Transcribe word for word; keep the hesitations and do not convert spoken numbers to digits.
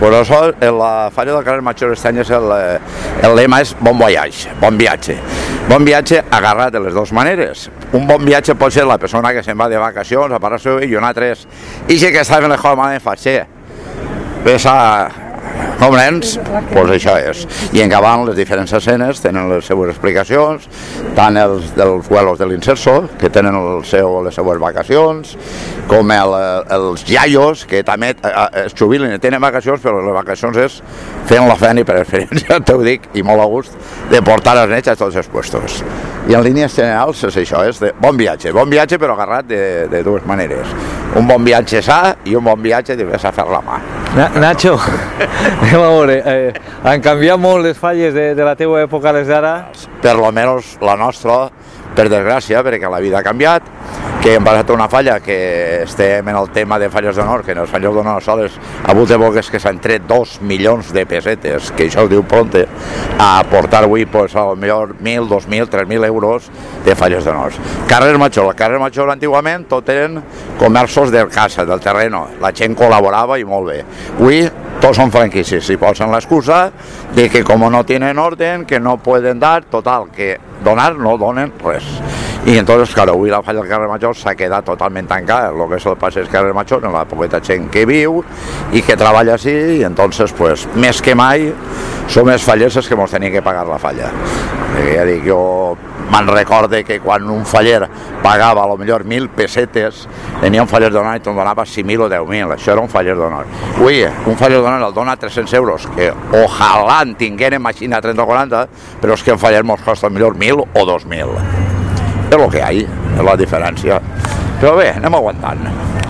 Pues això, en la falla del carrer Major aquest any és el, el lema és bon voyage, bon viatge. Bon viatge agarrat de les dues maneres. Un bon viatge pot ser la persona que se'n va de vacacions a parar-se i un altre és i si que estava en l'escola malament fa, sí, ves a... comprens? Doncs pues això és. I en acabant les diferents escenes tenen les seues explicacions, tant els dels vuelos de l'Inserso, que tenen el seu, les seues vacacions, com el, els iaios, que també es jubilen i tenen vacacions, però les vacacions és fent la feina i per experiència, t'ho dic, i molt a gust, de portar els nets a tots els puestos. I en línies generals és això, és de bon viatge, bon viatge però agarrat de, de dues maneres. Un bon viatge sa i un bon viatge de ves a fer la mà. Na Nacho, anem a veure, eh, han canviat molt les falles de, de la teua època a les d'ara? Per lo menos la nostra, per desgràcia, perquè la vida ha canviat, que hem passat una falla que estem en el tema de falles d'honor, que en els falles d'honor soles ha hagut èpoques que s'han tret dos milions de pessetes, que això ho diu Pronte, a portar avui pues, a lo millor mil, dos mil, tres mil euros de falles d'honor. Carrer Major, el carrer Major antigament tot eren comerços del casa, del terreno, la gent col·laborava i molt bé. Avui tots són franquicis i posen l'excusa de que com no tenen orden, que no poden dar, total, que donar no donen res. I entonces, claro, avui la falla del carrer Major s'ha quedat totalment tancada, el que és el passeig carrer Major, en la poqueta gent que viu i que treballa així, i entonces, pues, més que mai, som els falleres que ens tenien que pagar la falla. Perquè ja dic, jo me'n recorde que quan un faller pagava a lo millor mil pessetes, tenia un faller d'honor i te'n donava cinc mil o deu mil, això era un faller d'honor. Avui, un faller d'honor el dona tres-cents euros, que ojalà en tingueren màquina trenta o quaranta, però és que un faller ens costa millor mil o dos mil. És el que hi ha, és la diferència. Però bé, anem aguantant.